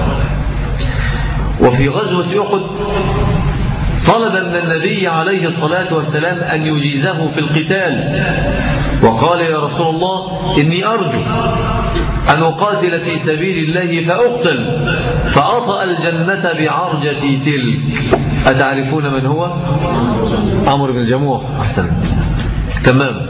وفي غزوة أحد طلب من النبي عليه الصلاة والسلام أن يجيزه في القتال، وقال يا رسول الله إني أرجو أن أقاتل في سبيل الله فأقتل فأطأ الجنة بعرجتي تلك. أتعرفون من هو؟ عمرو بن الجموح. أحسنت، تمام.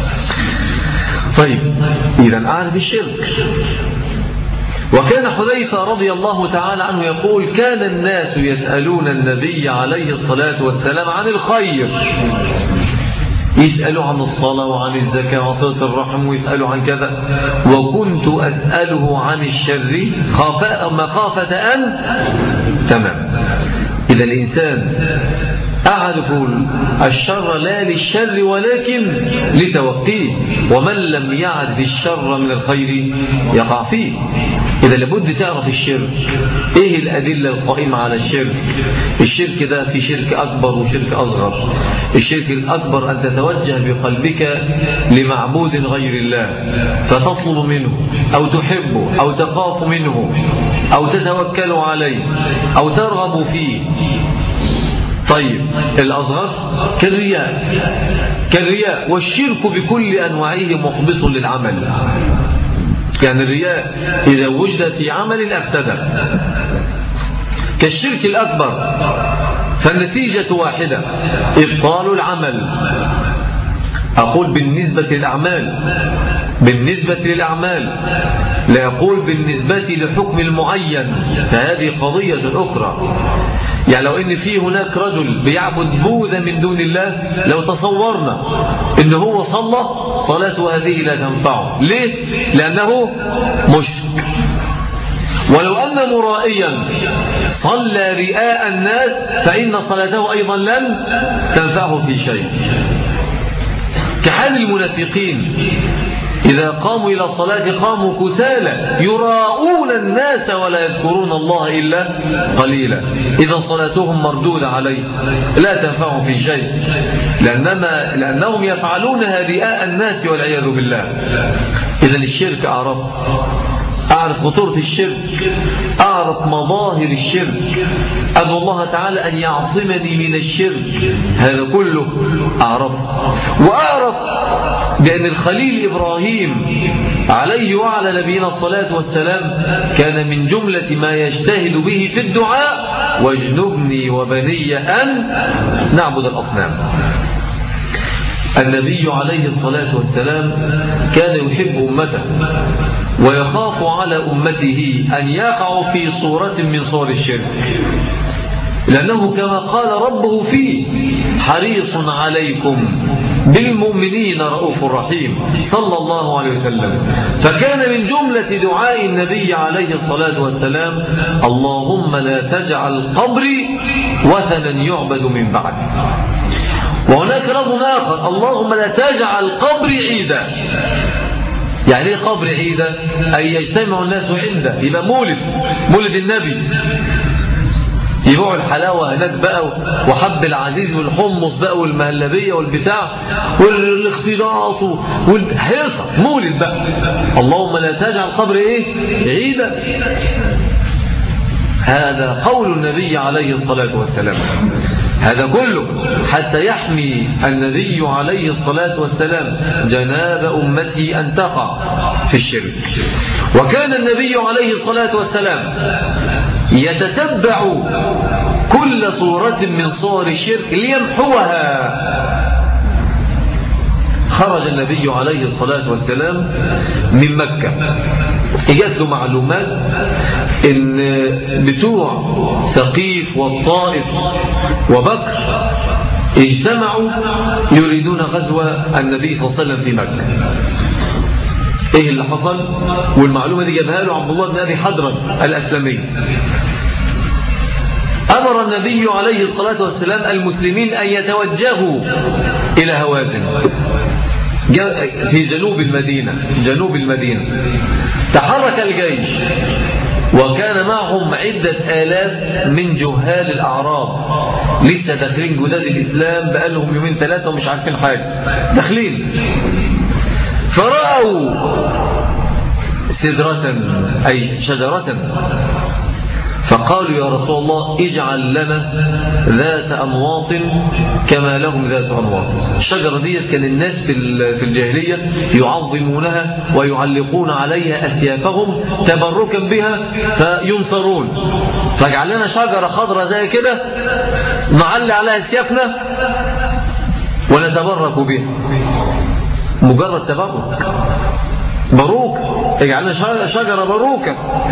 طيب، إذن أعرف الشرك. وكان حذيفة رضي الله تعالى عنه يقول كان الناس يسألون النبي عليه الصلاة والسلام عن الخير، يسألوا عن الصلاة وعن الزكاة وصلة الرحم، ويسألوا عن كذا، وكنت أسأله عن الشر مخافة أن تمام. إذا الإنسان أعرف الشر لا للشر ولكن لتوقيه، ومن لم يعرف الشر من الخير يقع فيه. إذا لابد تعرف الشرك، إيه الأدلة القائمة على الشرك. الشرك ده في شرك أكبر وشرك أصغر. الشرك الأكبر أن تتوجه بقلبك لمعبود غير الله فتطلب منه أو تحبه أو تخاف منه أو تتوكل عليه أو ترغب فيه. طيب، الأصغر كالرياء، كالرياء والشرك بكل أنواعه محبط للعمل. يعني الرياء إذا وجد في عمل أفسده. كالشرك الأكبر فالنتيجة واحدة، إبطال العمل. أقول بالنسبة للأعمال، بالنسبة للأعمال، لا أقول بالنسبة لحكم المعين، فهذه قضية أخرى. يعني لو إن في هناك رجل بيعبد بوذا من دون الله، لو تصورنا إن هو صلى صلاته هذه لا تنفعه. ليه؟ لأنه مشرك. ولو أن مرائيا صلى رئاء الناس فإن صلاته أيضا لن تنفعه في شيء. كحال المنافقين إذا قاموا إلى الصلاة قاموا كسالى يراءون الناس ولا يذكرون الله إلا قليلا. إذا صلاتهم مردودة عليه لا تنفعهم في شيء، لأنما لأنهم يفعلونها رئاء الناس والعياذ بالله. إذن الشرك أعرف أعرف خطورة الشرك، أعرف مظاهر الشرك، أدعو الله تعالى أن يعصمني من الشرك، هذا كله أعرفه. وأعرف بأن الخليل إبراهيم عليه وعلى نبينا الصلاة والسلام كان من جملة ما يجتهد به في الدعاء: واجنبني وبني أن نعبد الأصنام. النبي عليه الصلاة والسلام كان يحب أمته ويخاف على أمته أن يقعوا في صورة من صور الشرك، لأنه كما قال ربه فيه: حريص عليكم بالمؤمنين رؤوف رحيم، صلى الله عليه وسلم. فكان من جملة دعاء النبي عليه الصلاة والسلام: اللهم لا تجعل قبري وثنا يعبد من بعدي. وهناك لفظ آخر: اللهم لا تجعل قبري عيدا. يعني ايه قبر عيدا؟ أي يجتمع الناس عنده، يبقى مولد مولد النبي، يبيعوا الحلاوة هناك بقى وحب العزيز والحمص بقى والمهلبية والبتاع والاختلاط والهيصة، مولد بقى. اللهم لا تجعل قبر ايه عيدا. هذا قول النبي عليه الصلاة والسلام. هذا كله حتى يحمي النبي عليه الصلاة والسلام جناب أمته أن تقع في الشرك. وكان النبي عليه الصلاة والسلام يتتبع كل صورة من صور الشرك ليمحوها. خرج النبي عليه الصلاة والسلام من مكة، جات له معلومات ان بتوع ثقيف والطائف وبكر اجتمعوا يريدون غزو النبي صلى الله عليه وسلم في مكة. ايه اللي حصل؟ والمعلومة دي جابها له عبد الله بن أبي حضرة الأسلمي. أمر النبي عليه الصلاة والسلام المسلمين أن يتوجهوا إلى هوازن في جنوب المدينة جنوب المدينة تحرك الجيش، وكان معهم عدة آلاف من جهال الأعراب لسه داخلين جداد الإسلام بقالهم يومين ثلاثة ومش عارفين حاجة، داخلين. فرأوا سدرة أي شجرة، فقالوا: يا رسول الله اجعل لنا ذات أنواط كما لهم ذات أنواط. الشجرة دي كان الناس في في الجاهلية يعظمونها ويعلقون عليها أسيافهم تبركا بها فينصرون، فاجعل لنا شجرة خضراء زي كده نعلق عليها أسيافنا ونتبرك بها. مجرد تبرك، باروك، اجعل لنا شجرة باروكة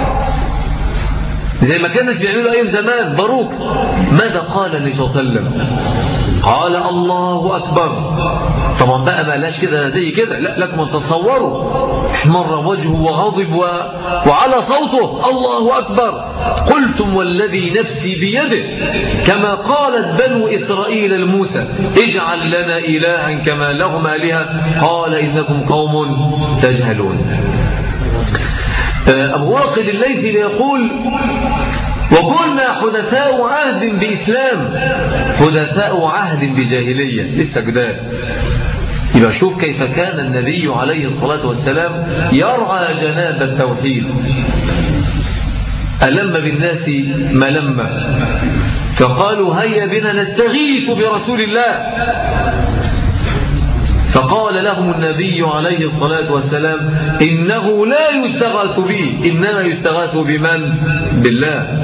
زي ما كان الناس بيعملوا أيام زمان، باروك. ماذا قال النبي صلى الله عليه وسلم؟ قال: الله أكبر. طبعا بقى ما لاش كده زي كده، لا لكم أن تتصوروا، احمر وجهه وغضب و... وعلى صوته: الله أكبر. قلتم والذي نفسي بيده كما قالت بنو إسرائيل لموسى: اجعل لنا إلها كما لهم آلهة قال إنكم قوم تجهلون. أبو واقد الليثي يقول: وكنا حدثاء عهد بإسلام حدثاء عهد بجاهلية، لسه جداد. يبقى شوف كيف كان النبي عليه الصلاة والسلام يرعى جناب التوحيد. ألم بالناس ملمة، فقالوا: هيا بنا نستغيث برسول الله. فقال لهم النبي عليه الصلاة والسلام: إنه لا يستغاث بي، إنما يستغاث بمن؟ بالله.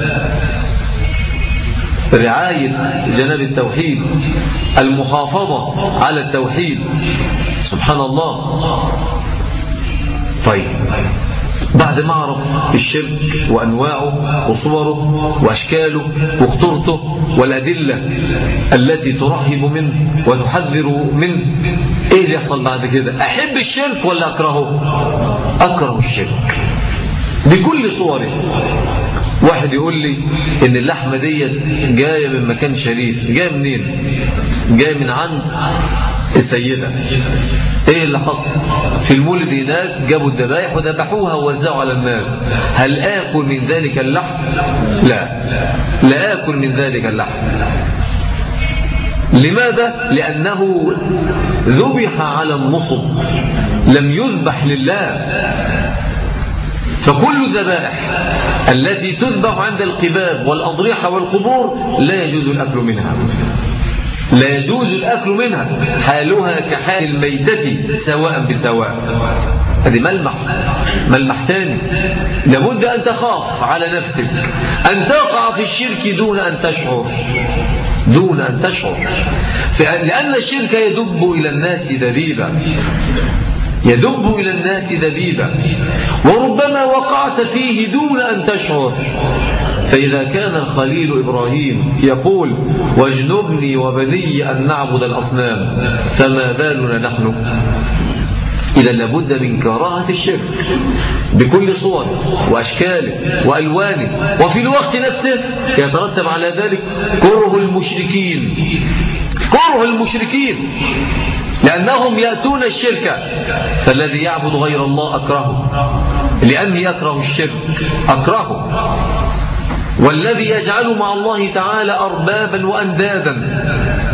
رعاية جناب التوحيد، المحافظة على التوحيد، سبحان الله. طيب، بعد ما اعرف الشرك وأنواعه وصوره وأشكاله وخطورته والأدلة التي ترهب منه وتحذر منه، إيه اللي يحصل بعد كده؟ أحب الشرك ولا أكرهه؟ أكره الشرك بكل صوره. واحد يقول لي إن اللحمة ديت جاية من مكان شريف، جاية منين؟ جاية من عند السيدة. ايه اللي حصل؟ في المولد هناك جابوا الذبائح وذبحوها ووزعوا على الناس. هل آكل من ذلك اللحم؟ لا، لا آكل من ذلك اللحم. لماذا؟ لأنه ذبح على النصب، لم يذبح لله. فكل الذبائح التي تذبح عند القباب والأضرحة والقبور لا يجوز الأكل منها، لا يجوز الأكل منها، حالها كحال الميتة سواء بسواء. هذه ملمح ملمح تاني، لابد أن تخاف على نفسك أن تقع في الشرك دون أن تشعر، دون أن تشعر، لأن الشرك يدب إلى الناس دبيبا، يدب إلى الناس دبيبا، وربما وقعت فيه دون أن تشعر. فإذا كان الخليل إبراهيم يقول واجنبني وبني أن نعبد الأصنام، فما بالنا نحن؟ إذا لابد من كراهة الشرك بكل صوره وأشكاله وألوانه، وفي الوقت نفسه يترتب على ذلك كره المشركين، كره المشركين لأنهم يأتون الشرك، فالذي يعبد غير الله أكرهه، لأني أكره الشرك أكرهه، والذي يجعل مع الله تعالى أربابا وأندادا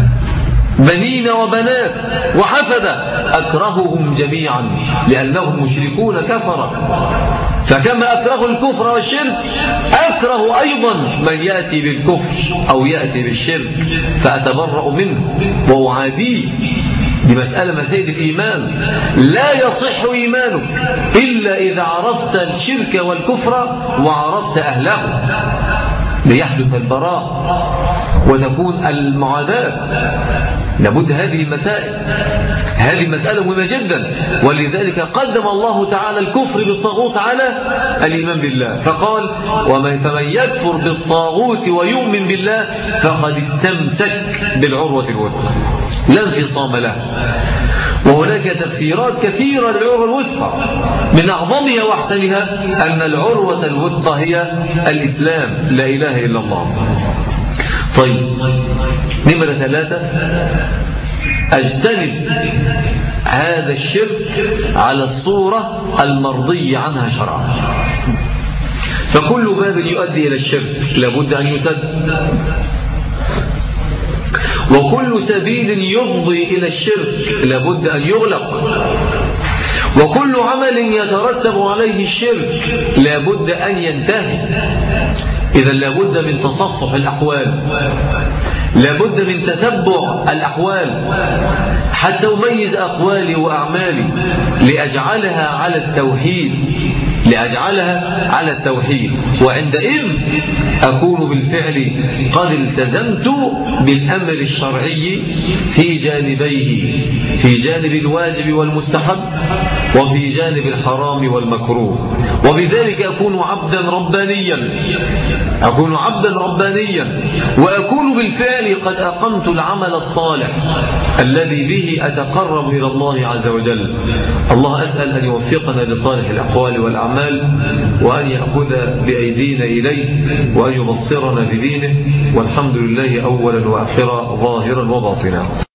بنين وبنات وحفدة أكرههم جميعا لأنهم مشركون كفرة. فكما أكره الكفر والشرك أكره أيضا من يأتي بالكفر أو يأتي بالشرك، فأتبرأ منه وأعاديه. دي مسألة مسائل الإيمان، لا يصح إيمانك إلا إذا عرفت الشرك والكفر وعرفت أهله، ليحدث البراء وتكون المعاداة. لابد هذه المسائل، هذه مسألة مهمة جدا، ولذلك قدم الله تعالى الكفر بالطاغوت على الإيمان بالله، فقال ومن فمن يكفر بالطاغوت ويؤمن بالله فقد استمسك بالعروة الوثقى لا انفصام له. وهناك تفسيرات كثيرة للعروة الوثقى، من أعظمها وأحسنها أن العروة الوثقى هي الإسلام، لا إله إلا الله. طيب، نمرة ثلاثة، أجتنب هذا الشرك على الصورة المرضية عنها شرعا. فكل باب يؤدي إلى الشرك لابد أن يسد، وكل سبيل يفضي إلى الشرك لابد أن يغلق، وكل عمل يترتب عليه الشرك لابد أن ينتهي. إذا لابد من تصفح الأحوال، لابد من تتبع الأحوال حتى أميز أقوالي وأعمالي لأجعلها على التوحيد، لأجعلها على التوحيد، وعندئذ أكون بالفعل قد التزمت بالأمر الشرعي في جانبيه، في جانب الواجب والمستحب وفي جانب الحرام والمكروه، وبذلك أكون عبدا ربانيا، أكون عبدا ربانيا، وأكون بالفعل قد أقمت العمل الصالح الذي به أتقرب إلى الله عز وجل. الله أسأل أن يوفقنا لصالح الأقوال والأعمال، وأن يأخذ بأيدينا إليه، وأن يبصرنا بدينه، والحمد لله أولا وآخرا ظاهرا وباطنا.